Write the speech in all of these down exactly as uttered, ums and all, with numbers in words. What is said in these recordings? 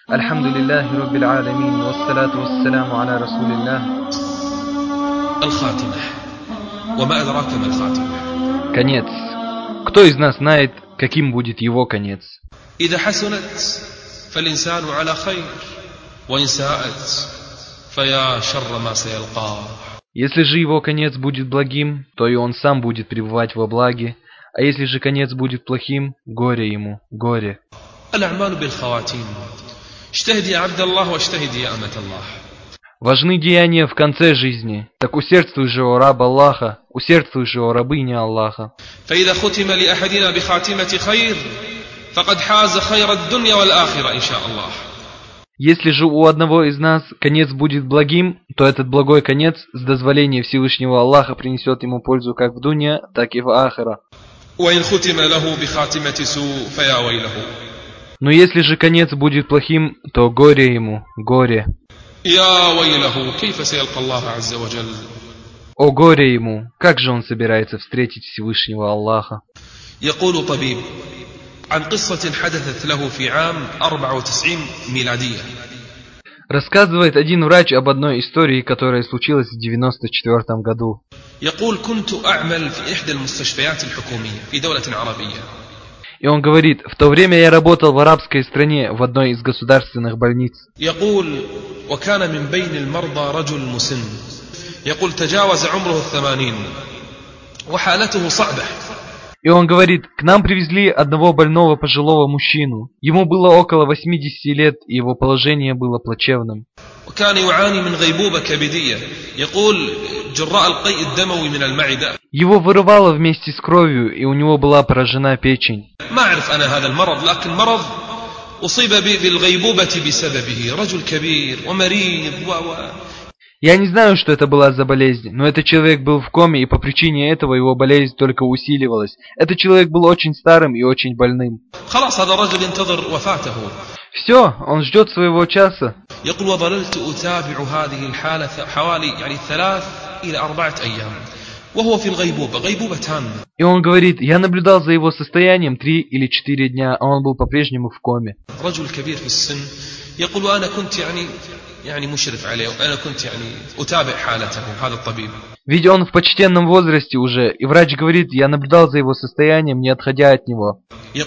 Альхамдулиллахи Раббил Аламин, вассалату вассаляму аля Расулиллах. Конец. Кто из нас знает, каким будет его конец? Если же его конец будет благим, то и он сам будет пребывать во благе, а если же конец будет плохим, горе ему, горе. Важны деяния в конце жизни. Так усердствуй же, о раб Аллаха, усердствуй же, о рабыня Аллаха. Если же у одного из нас конец будет благим, то этот благой конец с дозволения Всевышнего Аллаха принесет ему пользу как в дунья, так и в ахира. Но если же конец будет плохим, то горе ему, горе. О горе ему, как же он собирается встретить Всевышнего Аллаха? Рассказывает один врач об одной истории, которая случилась в девяносто четвёртом году. И он говорит, в то время я работал в арабской стране в одной из государственных больниц. И он говорит, к нам привезли одного больного пожилого мужчину. Ему было около восьмидесяти лет, и его положение было плачевным. Его вырывало вместе с кровью, и у него была поражена печень. Я не знаю, что это была за болезнь, но этот человек был в коме, и по причине этого его болезнь только усиливалась. Этот человек был очень старым и очень больным. Все, он ждет своего часа. И он говорит, я наблюдал за его состоянием три или четыре дня, а он был по-прежнему в коме. Ведь он в почтенном возрасте уже, и врач говорит, я наблюдал за его состоянием, не отходя от него.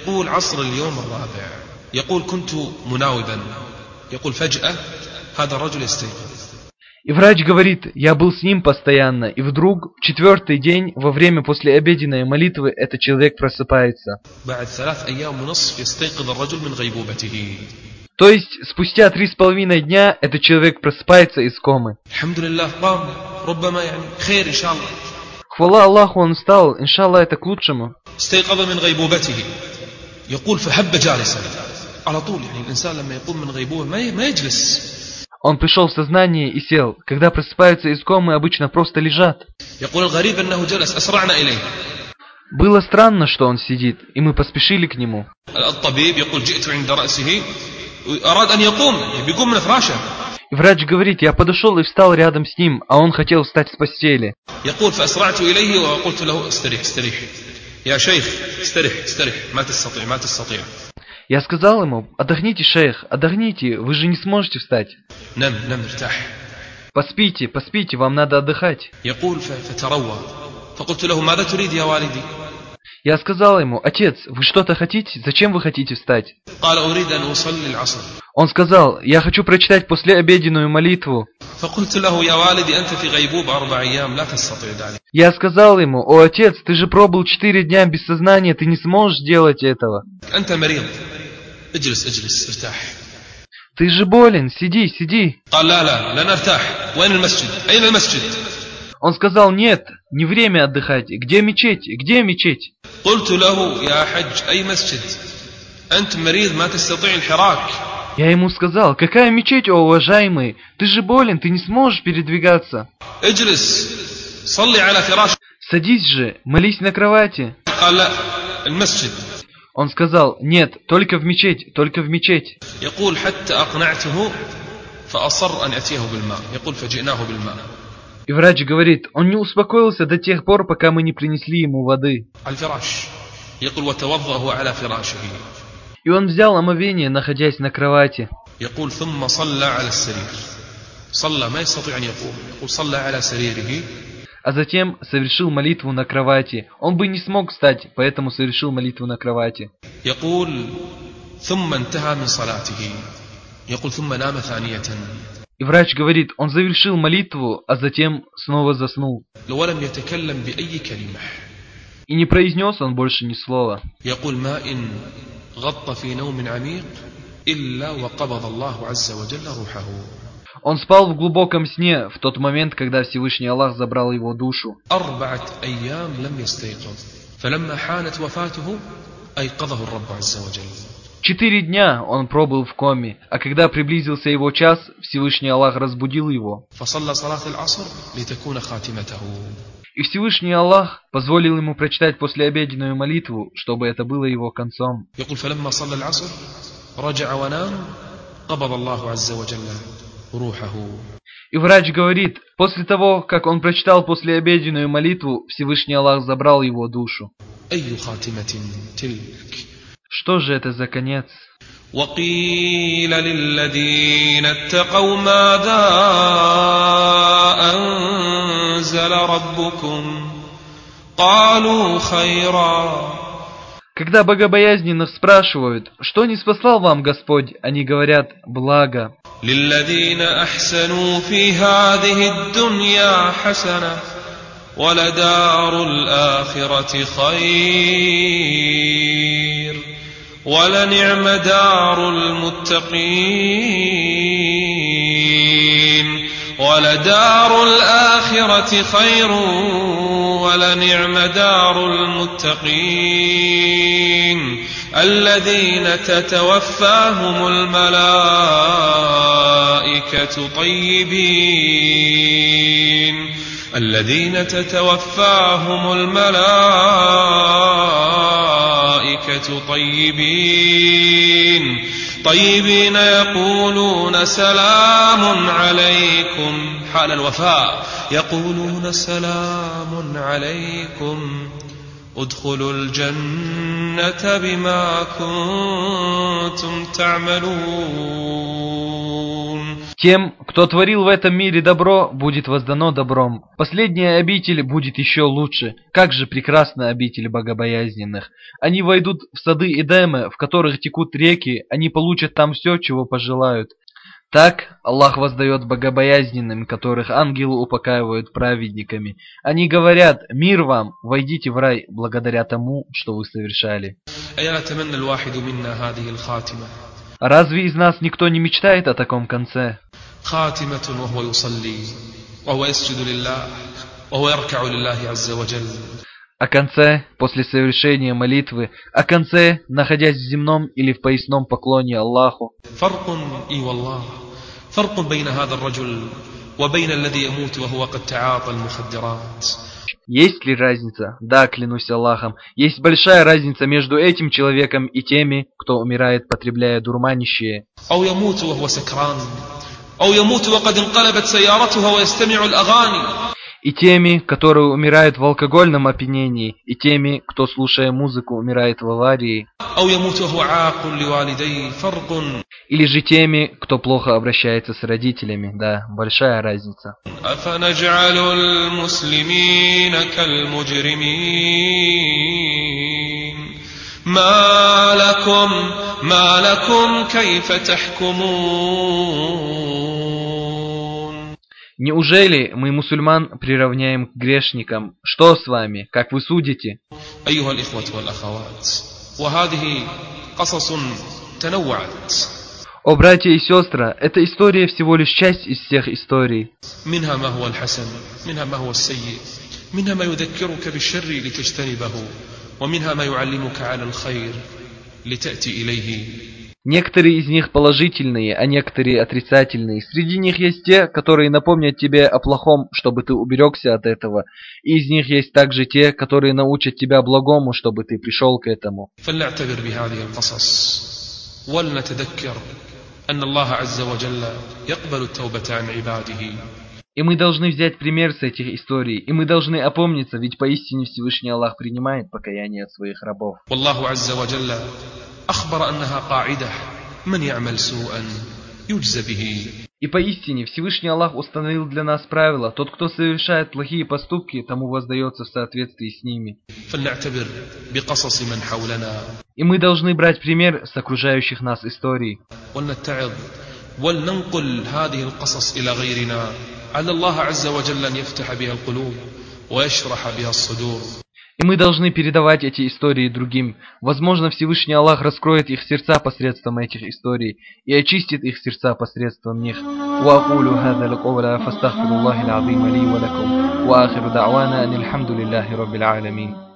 И врач говорит, я был с ним постоянно, и вдруг, в четвертый день, во время послеобеденной молитвы, этот человек просыпается. То есть, спустя три с половиной дня, этот человек просыпается из комы. Хвала Аллаху, он встал, иншаллах, это к лучшему. Он пришел в сознание и сел. Когда просыпаются из комы, обычно просто лежат. Было странно, что он сидит, и мы поспешили к нему. И врач говорит, я подошел и встал рядом с ним, а он хотел встать с постели. Я сказал ему, отдохните, шейх, отдохните, вы же не сможете встать. Поспите, поспите, вам надо отдыхать. Я сказал ему, отец, вы что-то хотите? Зачем вы хотите встать? Он сказал, я хочу прочитать послеобеденную молитву. Я сказал ему, о отец, ты же пробыл четыре дня без сознания, ты не сможешь сделать этого. Ты же болен, сиди, сиди. Он сказал, нет, не время отдыхать. Где мечеть? Где мечеть? Я ему сказал, какая мечеть, о уважаемый? Ты же болен, ты не сможешь передвигаться. Садись же, молись на кровати. Он сказал, нет, только в мечеть, только в мечеть. И врач говорит, он не успокоился до тех пор, пока мы не принесли ему воды. И он взял омовение, находясь на кровати. يقول ثم صلى على السرير. صلى ما يستطيع أن يقوم. يقول صلى على سريره. А затем совершил молитву на кровати. Он бы не смог встать, поэтому совершил молитву на кровати. يقول ثم انتهى من صلاته. يقول ثم نام ثانية. И врач говорит, он завершил молитву, а затем снова заснул. ولم يتكلم بأي كلمة. И не произнес он больше ни слова. يقول ما إن غط في نوم عميق إلا وقبض الله عز وجل روحه. Он спал в глубоком сне в тот момент, когда Всевышний Аллах забрал его душу. أربعة أيام لم يستيقظ فلما حانت وفاته أيقظه الرب عز وجل. Четыре дня он пробыл в коме, а когда приблизился его час, Всевышний Аллах разбудил его. فصلى صلاة العصر لتكون خاتمته. И Всевышний Аллах позволил ему прочитать послеобеденную молитву, чтобы это было его концом. يقول فلما صلى العصر رجع ونام قبض الله عز وجل روحه. И врач говорит, после того, как он прочитал послеобеденную молитву, Всевышний Аллах забрал его душу. أي خاتمة تلك. Что же это за конец? وقيل للذين اتقوا ماذا أنزل ربكم قالوا خيرا. Когда богобоязненных спрашивают, что ниспослал вам Господь, они говорят благо. للذين أحسنوا في هذه الدنيا حسنة ولدار الآخرة خير ولنعم دار المتقين ولدار الآخرة خير ولنعم دار المتقين الذين تتوفاهم الملائكة طيبين الذين تتوفاهم الملائكة طيبين طيبين يقولون سلام عليكم حال الوفاء يقولون سلام عليكم ادخلوا الجنة بما كنتم تعملون. Тем, кто творил в этом мире добро, будет воздано добром. Последняя обитель будет еще лучше. Как же прекрасна обитель богобоязненных. Они войдут в сады Эдема, в которых текут реки, они получат там все, чего пожелают. Так Аллах воздает богобоязненным, которых ангелы упокаивают праведниками. Они говорят: мир вам, войдите в рай благодаря тому, что вы совершали. Разве из нас никто не мечтает о таком конце? О конце после совершения молитвы, о конце, находясь в земном или в поясном поклоне Аллаху. Есть ли разница? Да, клянусь Аллахом, есть большая разница между этим человеком и теми, кто умирает, потребляя дурманящее. И теми, которые умирают в алкогольном опьянении, и теми, кто, слушая музыку, умирает в аварии. Или же теми, кто плохо обращается с родителями. Да, большая разница. Неужели мы мусульман приравняем к грешникам? Что с вами? Как вы судите? О, братья и сестры, эта история всего лишь часть из всех историй. Некоторые из них положительные, а некоторые отрицательные. Среди них есть те, которые напомнят тебе о плохом, чтобы ты уберегся от этого. И из них есть также те, которые научат тебя благому, чтобы ты пришел к этому. И мы должны взять пример с этих историй, и мы должны опомниться, ведь поистине Всевышний Аллах принимает покаяние от своих рабов. أخبر أنها قاعدة من يعمل سوءا يجزى به. И поистине Всевышний Аллах установил для нас правило: тот, кто совершает плохие поступки, тому воздается в соответствии с ними. فلنعتبر بقصص من حولنا. И мы должны брать пример с окружающих нас историй. ولنتعظ ولننقل هذه القصص إلى غيرنا على الله عز وجل أن يفتح بها القلوب ويشرح بها الصدور. И мы должны передавать эти истории другим. Возможно, Всевышний Аллах раскроет их сердца посредством этих историй и очистит их сердца посредством них. وأقول هذا القول فاستغفر الله العظيم لي ولكم وآخر دعوانا أن الحمد لله رب العالمين.